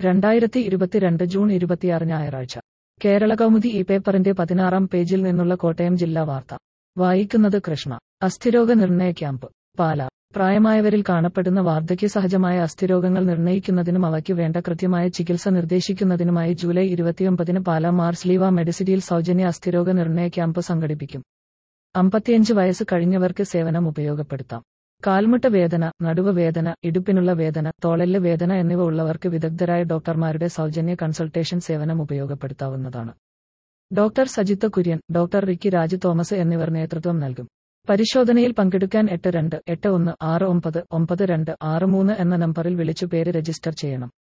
2022 June 26 ഞായറാഴ്ച. കേരളകൗമുദി ഈ പേപ്പറിന്റെ 16-ാം പേജിൽ നിന്നുള്ള കോട്ടയം ജില്ലാ വാർത്ത. വായിക്കുന്നത് കൃഷ്ണ. അസ്ഥിരോഗ നിർണയ ക്യാമ്പ്. പാലാ. പ്രായമായവരിൽ കാണപ്പെടുന്ന വാർദ്ധക്യസഹജമായ അസ്ഥിരോഗങ്ങൾ നിർണയിക്കുന്നതിനും അവയ്ക്ക് വേണ്ട കൃത്യമായ ചികിത്സ നിർദ്ദേശിക്കുന്നതിനുമായി ജൂലൈ 29 പാലാ മാർസ്ലീവ മെഡിസിറ്റിയിൽ സൗജന്യ അസ്ഥിരോഗ നിർണയ ക്യാമ്പ് സംഘടിപ്പിക്കും. 55 വയസ്സ് കഴിഞ്ഞവർക്ക് സേവനം ഉപയോഗപ്പെടുത്താം. കാൽമുട്ട് വേദന, നടുവ് വേദന, ഇടുപ്പിനുള്ള വേദന, തോളെല്ല് വേദന എന്നിവ ഉള്ളവർക്ക് വിദഗ്ധരായ ഡോക്ടർമാരുടെ സൗജന്യ കൺസൾട്ടേഷൻ സേവനം ഉപയോഗപ്പെടുത്താവുന്നതാണ്. ഡോക്ടർ സജിത്ത കുര്യൻ, ഡോക്ടർ റിക്കി രാജ് തോമസ് എന്നിവർ നേതൃത്വം നൽകും. പരിശോധനയിൽ പങ്കെടുക്കാൻ 8281699263 എന്ന നമ്പറിൽ വിളിച്ചു പേര് രജിസ്റ്റർ ചെയ്യണം.